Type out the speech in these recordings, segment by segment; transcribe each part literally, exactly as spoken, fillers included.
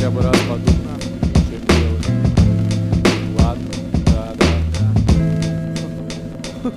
хотя бы раз подумать, что делать. Ладно, да, да, да.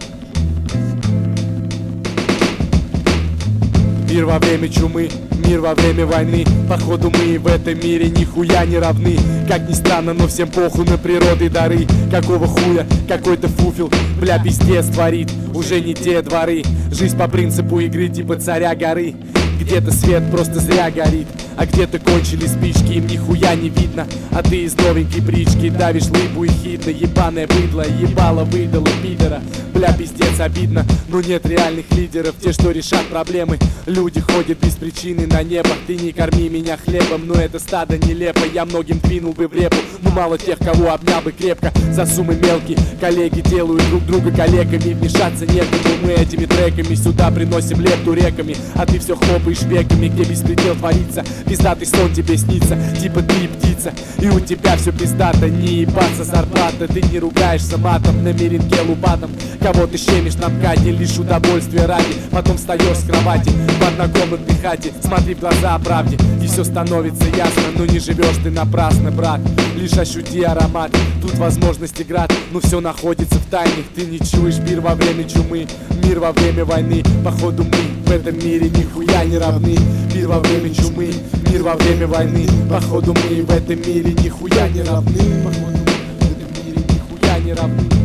Мир во время чумы, мир во время войны. Походу мы в этом мире нихуя не равны. Как ни странно, но всем похуй на природы дары. Какого хуя какой-то фуфел, бля, пиздец творит. Уже не те дворы. Жизнь по принципу игры типа царя горы. Где-то свет просто зря горит, а где-то кончились спички, им нихуя не видно. А ты из новенькой брички давишь лыбу и хитно. Ебаное быдло, ебало выдало пидора. Бля, пиздец обидно, но нет реальных лидеров. Те, что решат проблемы. Люди ходят без причины на небо. Ты не корми меня хлебом, но это стадо нелепо. Я многим двинул бы в репу, но мало тех, кого обнял бы крепко. За суммы мелкие коллеги делают друг друга калеками. Вмешаться некому, мы этими треками сюда приносим лепту реками. А ты все хлопаешь веками, где беспредел творится. Пиздатый сон тебе снится, типа ты птица, и у тебя все пиздато. Не ебаться зарплата, ты не ругаешься матом на меренге лупатом. Кого ты щемишь на МКАДе лишь удовольствия ради. Потом встаешь с кровати в однокомнатной хате. Смотри в глаза о правде, и все становится ясно. Но не живешь ты напрасно, брат, лишь ощути аромат. Тут возможности град, но все находится в тайне. Ты не чуешь мир во время чумы, мир во время войны. Походу мы в этом мире нихуя не равны. Мир во время чумы, мир во время войны. Походу мы в этом мире нихуя не равны. Походу мы в этом мире нихуя не равны.